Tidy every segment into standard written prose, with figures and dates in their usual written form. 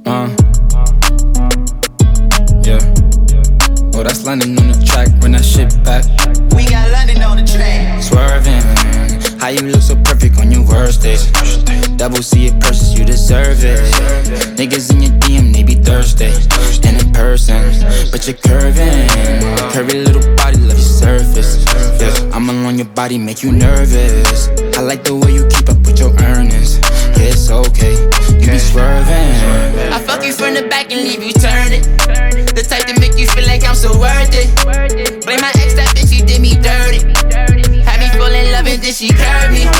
Yeah. Oh, that's London on the track, bring that shit back. We got London on the track. Swerving, how you look so perfect on your worst days. Double C it purchase, you deserve it. Niggas in your DM, they be thirsty. And in person, but you're curving. Curvy little body, love your surface. Yeah, I'm alone, your body make you nervous. I like the way you keep up with your earnings. Yeah, it's okay, you be swerving. I fuck you from the back and leave you turning. The type to make you feel like I'm so worth it. Blame my ex, that bitch, she did me dirty. Had me fall in love and then she curved me.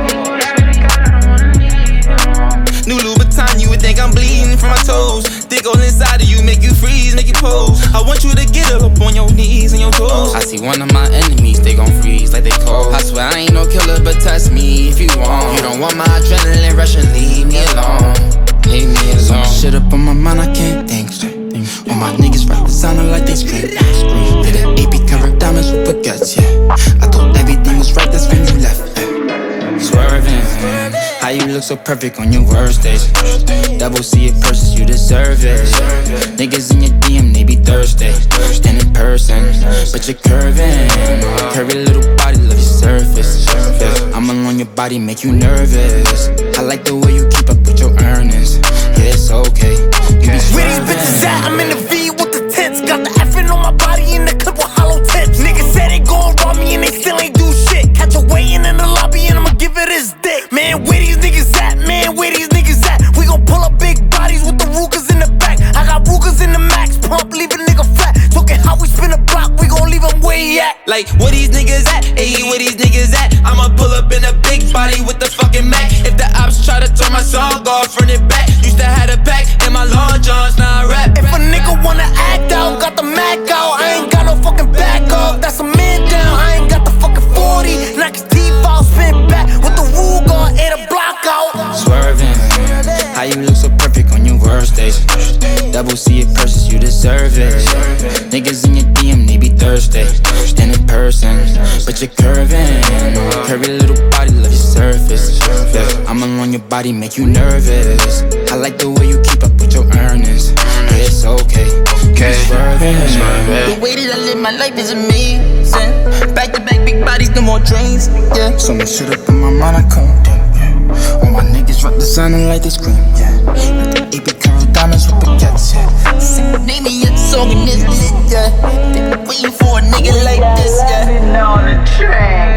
New Louboutin, you would think I'm bleeding from my toes. Dick all inside of you, make you freeze, make you pose. I want you to get up on your knees and your toes. I see one of my enemies, they gon' freeze like they cold. I swear I ain't no killer, but test me if you want. You don't want my adrenaline rushing, leave me alone. Leave me alone. Shit up on my mind, I can't think straight. All my niggas rap designer like they scream. Did an AP cover diamonds with baguettes, yeah. I thought everything was right, that's when you left. Swerving, how you look so perfect on your worst days. Double C it purchase, you deserve it. Niggas in your DM, they be thirsty. And in person, but you're curving. Curvy little body, love your surface. Yeah, I'm alone, your body make you nervous. I like the way you keep up with your earnings. Yeah, it's okay, you be Where these bitches at? I'm in the V with the tents. Got the effing on my body in the clip with hollow tips. Niggas said they gon' rob me and they still ain't do shit. Catch a weigh-in in the lobby and I'ma give it his dick. Man, where these niggas at? Man, where these niggas at? We gon' pull up big bodies with the Rugas in the back. I got Rugas in the max pump, leave a nigga flat. Talking how we spin a block, we gon' leave him where he at. Like, where these niggas at? Ayy, where these niggas at? I'ma pull up in a big body with the fucking Mac. If the ops try to turn my song off, run it back. Used to have a pack in my long johns, now I rap. If a nigga wanna act out, got the Mac out. I ain't got no fucking back off, that's a man down. I ain't got the fucking 40, knock his teeth out, spin back with the Ruger, air the block out. Swerving, how you look so perfect on your worst days. Double C it purchase, you deserve it. Niggas in your DM, they be thirsty. And in person, but you're curving. Curvy little body, love your surface. Yeah, I'm alone, your body make you nervous. I like the way you keep up with your earnings. Yeah, it's okay, you swerving. The way that I live my life is amazing. Back to back, big bodies, no more drains. Yeah. So much shit up in my mind, I can't think. Yeah. All my niggas rap designer like they scream. Yeah. Like the AP cover diamonds with baguettes. Yeah. Name me a song in this lit, yeah. They waiting for a nigga like this, yeah. On the train.